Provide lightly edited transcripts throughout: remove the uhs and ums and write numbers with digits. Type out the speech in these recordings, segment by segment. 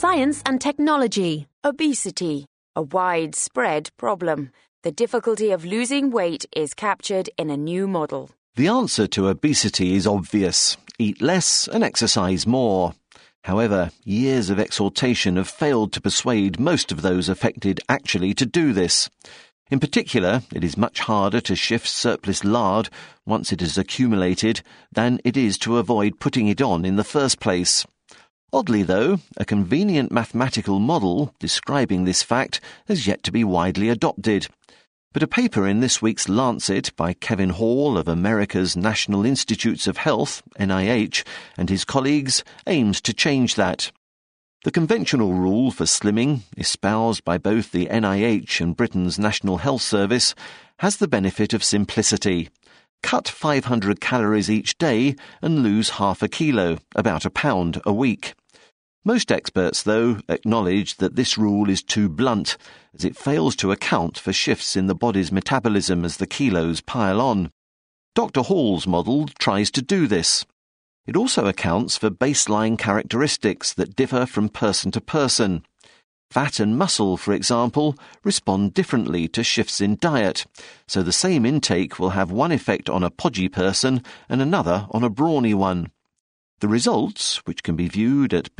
Science and technology. Obesity, a widespread problem. The difficulty of losing weight is captured in a new model. The answer to obesity is obvious. Eat less and exercise more. However, years of exhortation have failed to persuade most of those affected actually to do this. In particular, it is much harder to shift surplus lard once it has accumulated than it is to avoid putting it on in the first place. Oddly, though, a convenient mathematical model describing this fact has yet to be widely adopted. But a paper in this week's Lancet by Kevin Hall of America's National Institutes of Health, NIH, and his colleagues aims to change that. The conventional rule for slimming, espoused by both the NIH and Britain's National Health Service, has the benefit of simplicity. Cut 500 calories each day and lose half a kilo, about a pound a week. Most experts, though, acknowledge that this rule is too blunt, as it fails to account for shifts in the body's metabolism as the kilos pile on. Dr. Hall's model tries to do this. It also accounts for baseline characteristics that differ from person to person. Fat and muscle, for example, respond differently to shifts in diet, so the same intake will have one effect on a podgy person and another on a brawny one. The results, which can be viewed at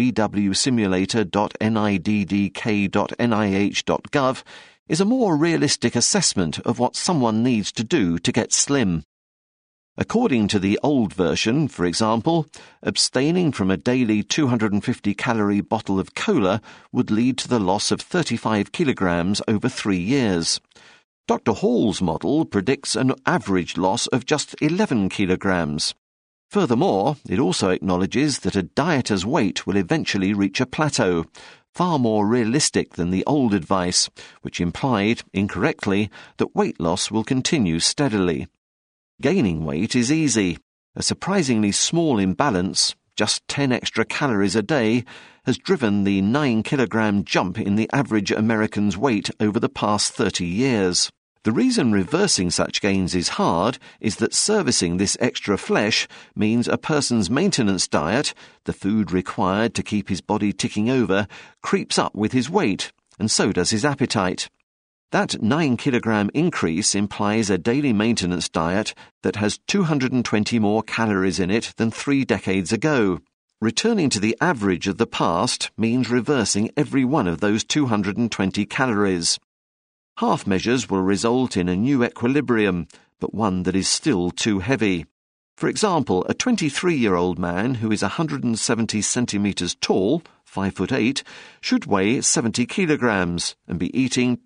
bwsimulator.niddk.nih.gov, is a more realistic assessment of what someone needs to do to get slim. According to the old version, for example, abstaining from a daily 250-calorie bottle of cola would lead to the loss of 35 kilograms over 3 years. Dr. Hall's model predicts an average loss of just 11 kilograms. Furthermore, it also acknowledges that a dieter's weight will eventually reach a plateau, far more realistic than the old advice, which implied, incorrectly, that weight loss will continue steadily. Gaining weight is easy. A surprisingly small imbalance, just 10 extra calories a day, has driven the 9-kilogram jump in the average American's weight over the past 30 years. The reason reversing such gains is hard is that servicing this extra flesh means a person's maintenance diet, the food required to keep his body ticking over, creeps up with his weight, and so does his appetite. That 9-kilogram increase implies a daily maintenance diet that has 220 more calories in it than 3 decades ago. Returning to the average of the past means reversing every one of those 220 calories. Half measures will result in a new equilibrium, but one that is still too heavy. For example, a 23-year-old man who is 170 centimetres tall, 5'8", should weigh 70 kilograms and be eating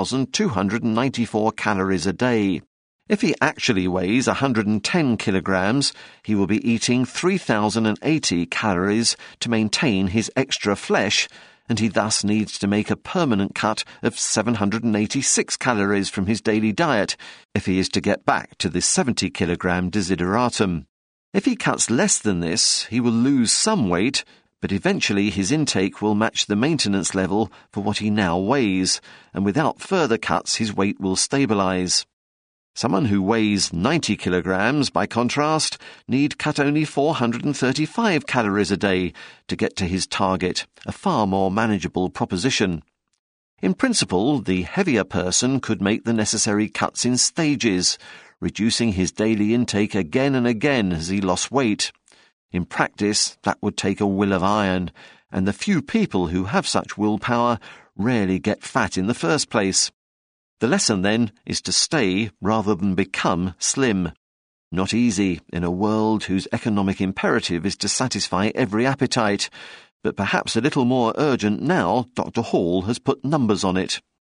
2,294 calories a day. If he actually weighs 110 kilograms, he will be eating 3,080 calories to maintain his extra flesh, and he thus needs to make a permanent cut of 786 calories from his daily diet if he is to get back to the 70-kilogram desideratum. If he cuts less than this, he will lose some weight, but eventually his intake will match the maintenance level for what he now weighs, and without further cuts his weight will stabilize. Someone who weighs 90 kilograms, by contrast, need cut only 435 calories a day to get to his target, a far more manageable proposition. In principle, the heavier person could make the necessary cuts in stages, reducing his daily intake again and again as he lost weight. In practice, that would take a will of iron, and the few people who have such willpower rarely get fat in the first place. The lesson, then, is to stay rather than become slim. Not easy in a world whose economic imperative is to satisfy every appetite, but perhaps a little more urgent now Dr. Hall has put numbers on it.